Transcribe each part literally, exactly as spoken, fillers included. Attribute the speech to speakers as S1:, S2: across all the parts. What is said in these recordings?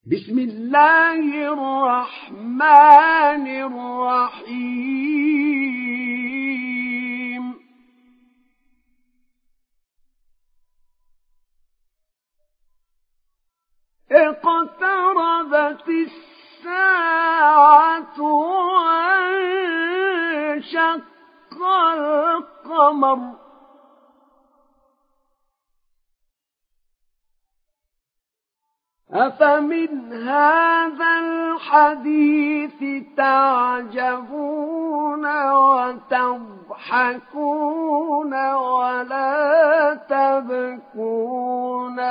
S1: بسم الله الرحمن الرحيم اقتربت الساعة وانشق القمر أفمن هذا الحديث تعجبون وتضحكون ولا تبكون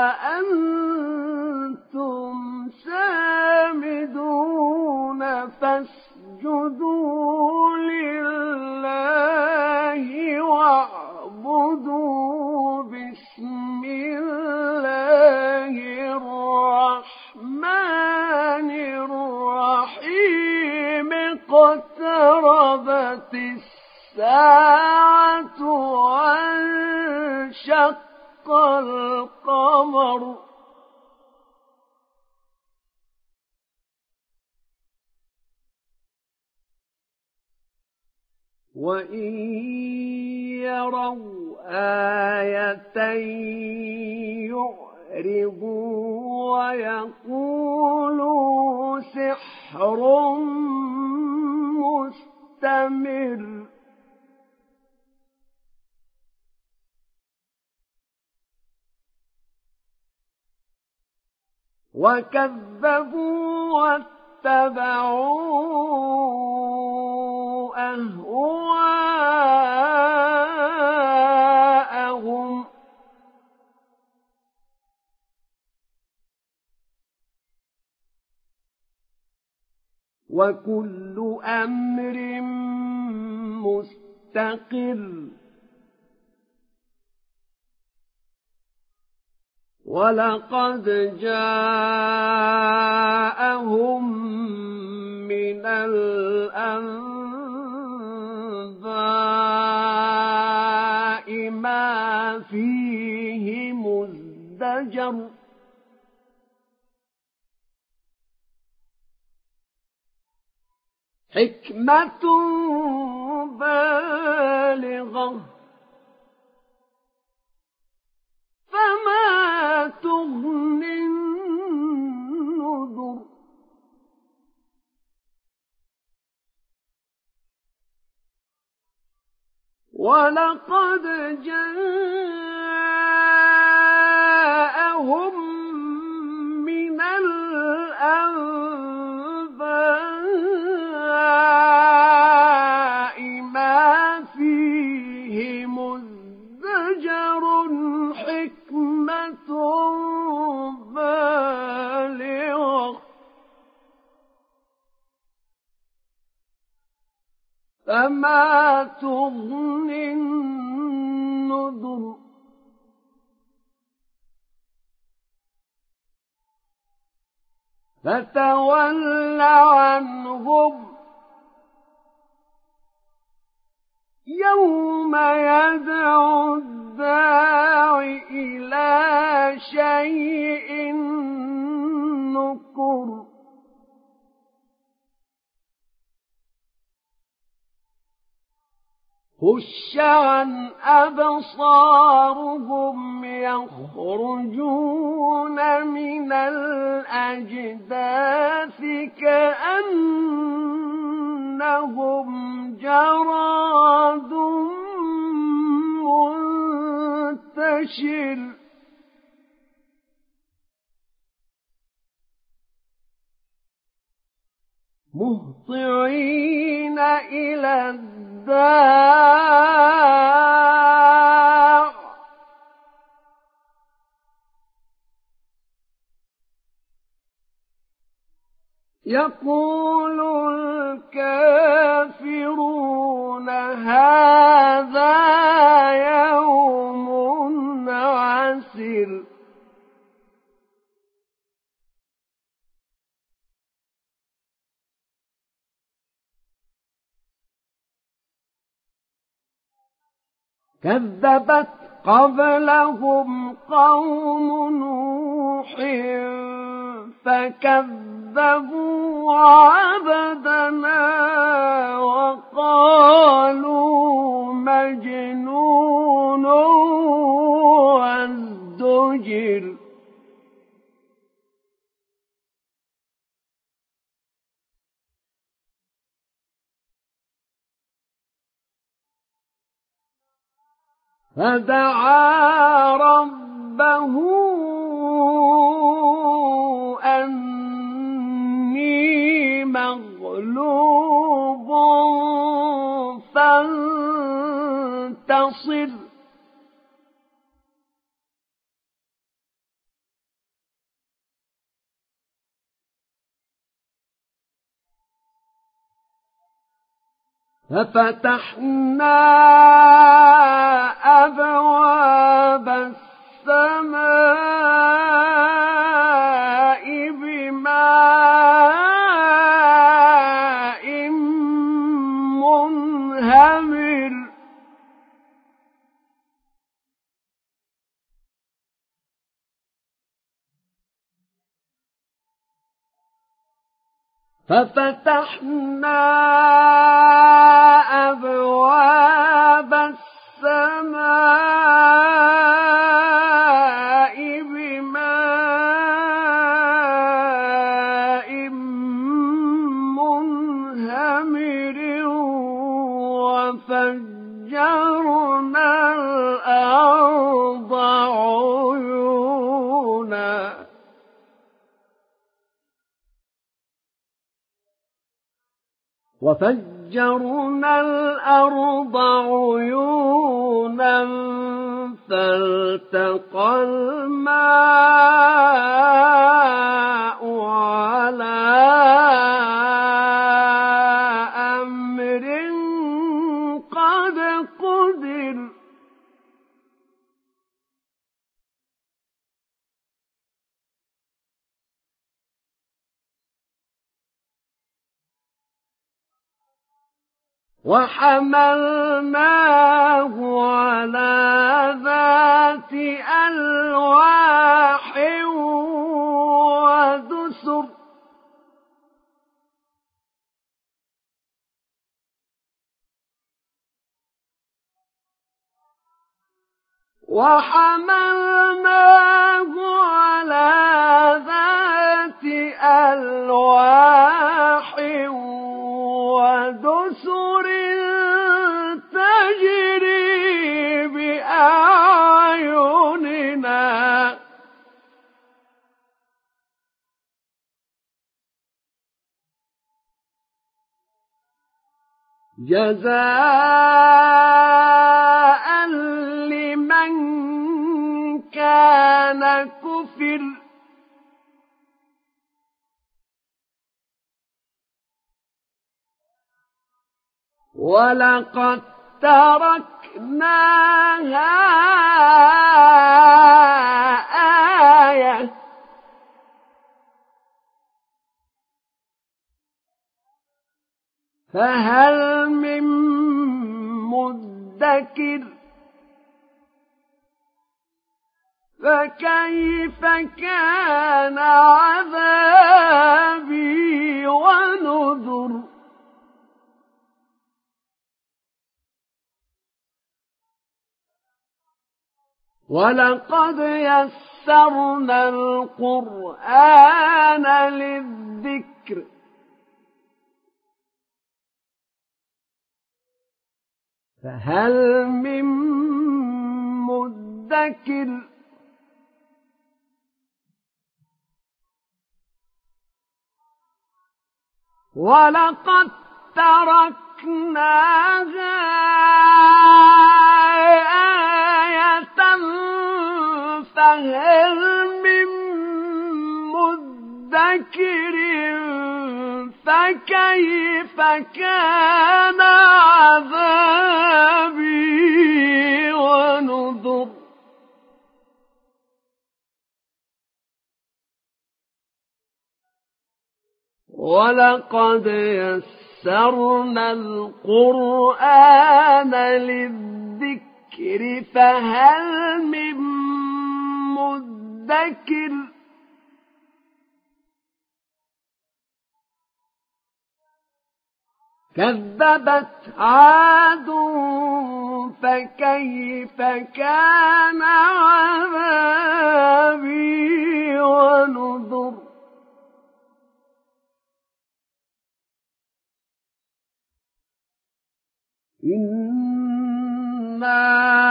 S1: وأنتم سامدون فاسجدوا لله واعبدوا بسم الله الرحمن الرحيم اقتربت الساعة وانشق القمر وإن يروا آية يعرضوا ويقولوا سحر مستمر وكذبوا واتبعوا أهواءهم وكل أمر مستقر ولقد جاءهم من الأنباء ما فيه مزدجر حكمة بالغة فما تغني النذر ولقد جاءهم من الأنباء ما فيه مزدجر حكمة بالغة فما تغني النذر فتول عنهم يوم يدعو الداع إلى شيء نكر خش عن أبصارهم يخرجون من الأجداث كأنهم جراد منتشر مهطعين إلى الداع يقول الكافرون هذا يوم عسر كذبت قبلهم قوم نوح كذبوا عبدنا وقالوا مجنون وازدجر فدعا ربه أني مغلوب فانتصر ففتحنا أبواب السماء بماء منهمر ففتحنا أبواب السماء بماء منهمر وفجرنا الأرض عيونا وفجرنا الأرض عيونا فالتقى الماء على أمر قد قدر وحملناه على ذات ألواح ودسر وحملناه على ذات ألواح ودسر تجري بأعيننا جزاء لمن كان كفر ولقد تركناها آية فهل من مدكر فكيف كان عذابي ونذر ولقد يسرنا القرآن للذكر فهل من مدكر ولقد تركناها آية فهل من مدكر فكيف كان عذابي ونذر ولقد يسرنا القرآن للذكر فهل من مدكر كذبت عاد فكيف كان عذابي ونذر إنا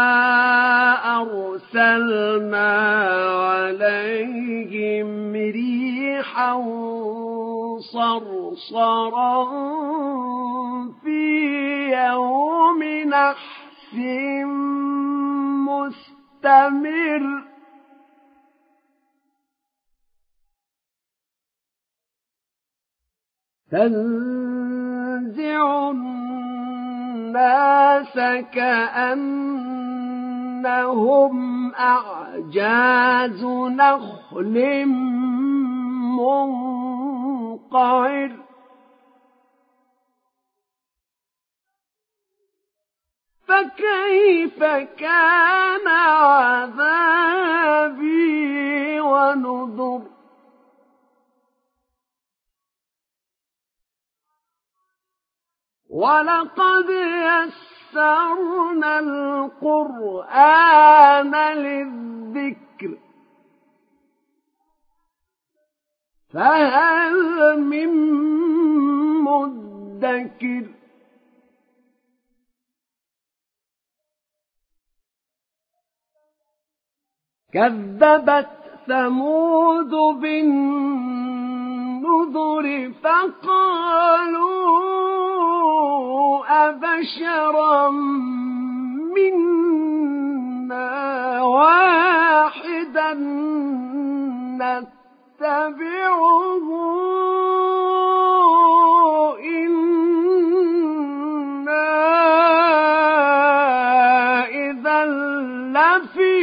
S1: أرسلنا عليهم ريحا صرصرا في يوم نحس مستمر تنزع الناس كأنهم أعجاز نخل منقعر فكيف كان عذابي ونذر ولقد يسرنا القرآن للذكر فهل من مدكر كذبت ثمود بالنذر فقالوا أبشرا منا واحدا نتبعه إنا إذا لفي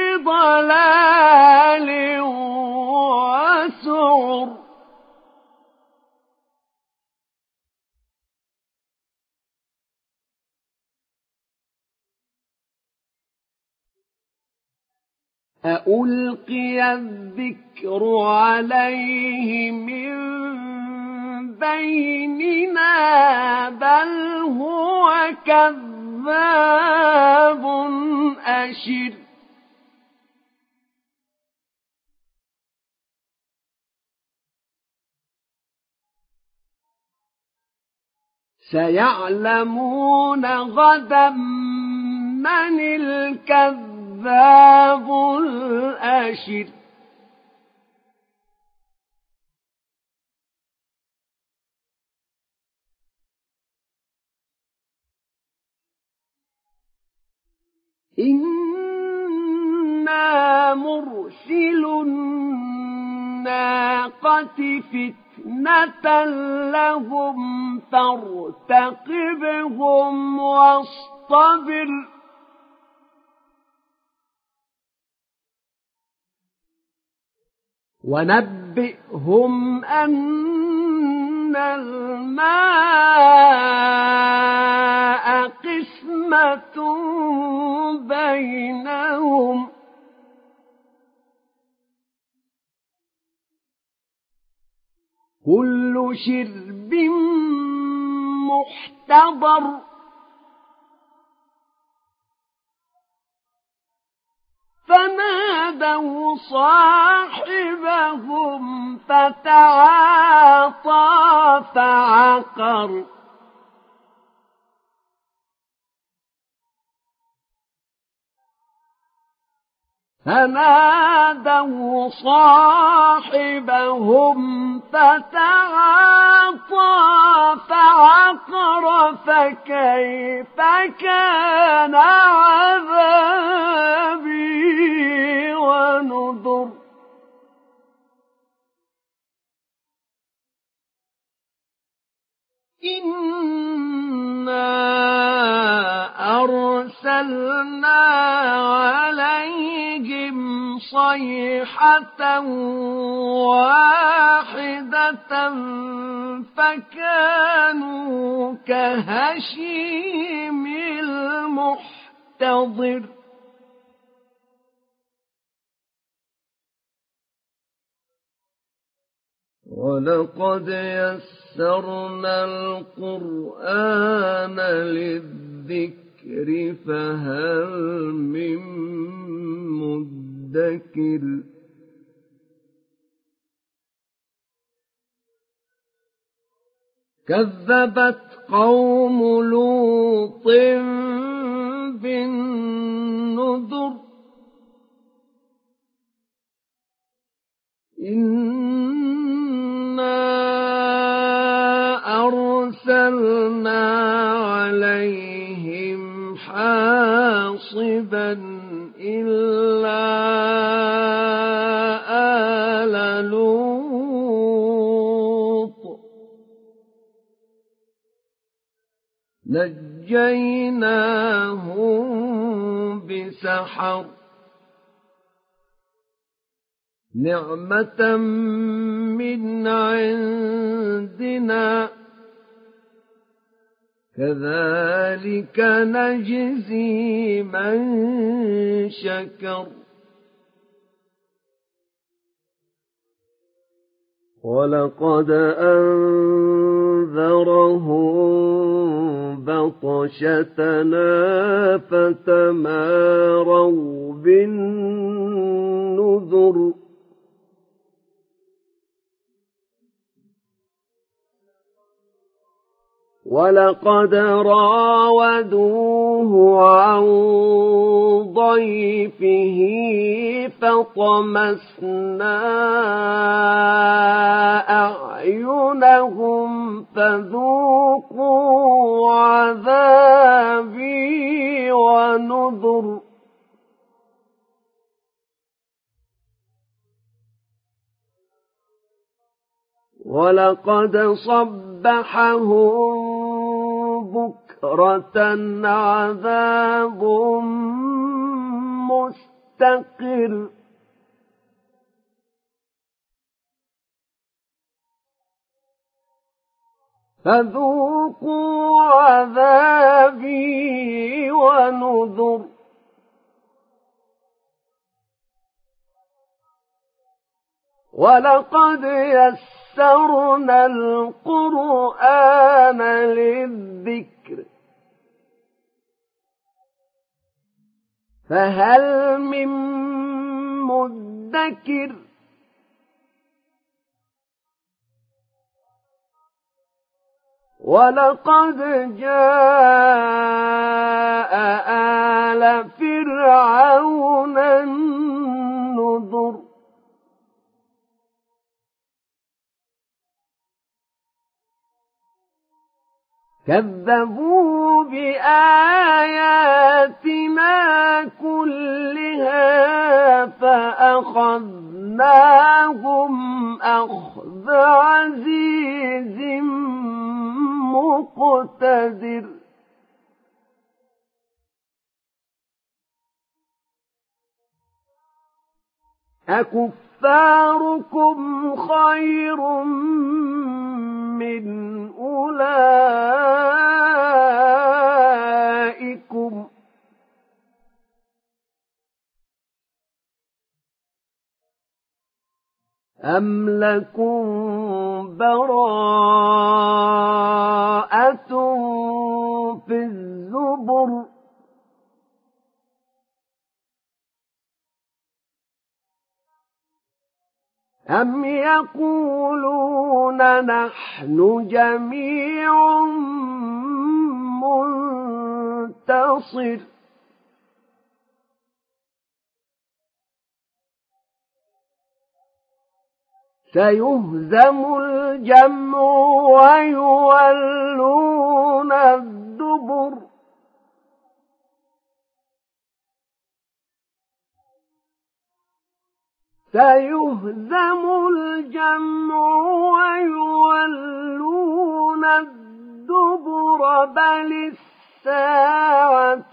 S1: ضلال وسعر أألقي الذكر عليه من بيننا بل هو كذاب أشر سيعلمون غدا من الكذاب الأشر إنا مرسل الناقة فتنة لهم فارتقبهم واصطبر ونبئهم أن الماء قسمة بينهم كل شرب محتضر فنادوا صاحبهم فتعاطى فعقر فنادوا صاحبهم فتعاطى فعقر فكيف كان عذابي ونذر إنا أرسلنا عليهم صيحة واحدة فكانوا كهشيم المحتضر ولقد يسرنا القرآن للذكر فهل من مدكر كذبت قوم لوط بالنذر إنا أرسلنا عليهم حاصبا إلا آل لوط نجيناهم بسحر نعمة من عندنا كذلك نجزي من شكر ولقد أنذرهم بطشتنا فتماروا بالنذر ولقد راودوه عن ضيفه فطمسنا أعينهم فذوقوا عذابي ونذر ولقد صبحهم بكرة عذاب مستقر فذوقوا عذابي ونذر ولقد يسرنا القرآن للذكر فهل من مدكر ولقد جاء آل فرعون النذر كذبوا بآياتنا كلها فأخذناهم أخذ عزيز مقتدر أكفاركم خير من أولئكم أم لكم براءة في الزبر أم يقولون نحن جميع منتصر سيهزم الجمع ويولون الدبر سيهزم الجمع ويولون الدبر بل الساعة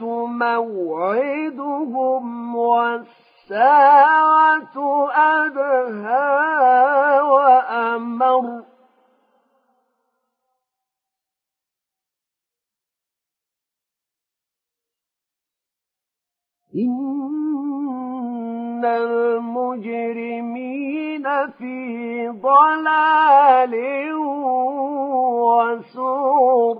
S1: موعدهم والساعة أدهى وأمر إن المجرمين في ضلال وسعر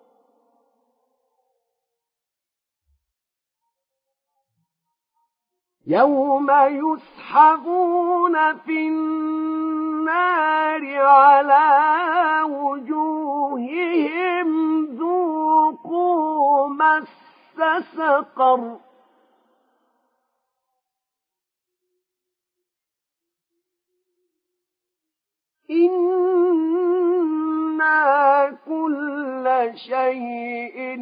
S1: يوم يسحبون في النار على وجوههم ذوقوا مس سقر إنا كل شيء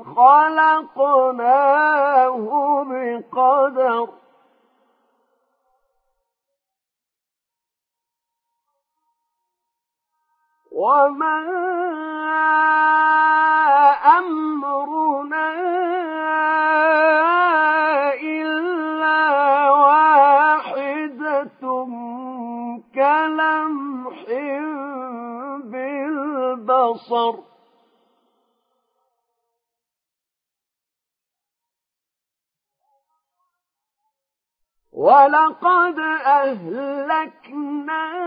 S1: خلقناه بقدر وما أمرنا إلا واحدة كلمح بالبصر ولقد أهلكنا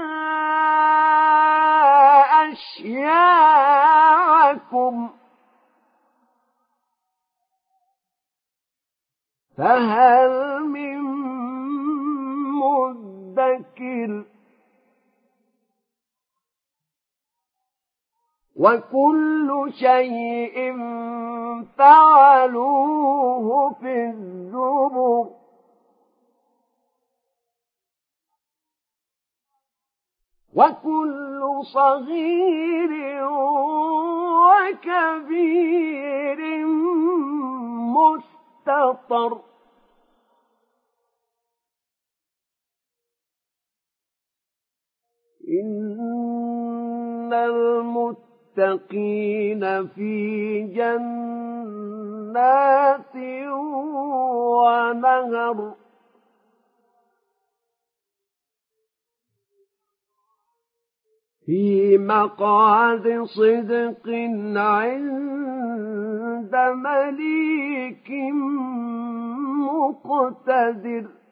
S1: أشياعكم فهل من مدكر وكل شيء فعلوه في الزبر وكل صغير وكبير مستطر إن المتقين في جنات ونهر في مقعد صدق عند مليك مقتدر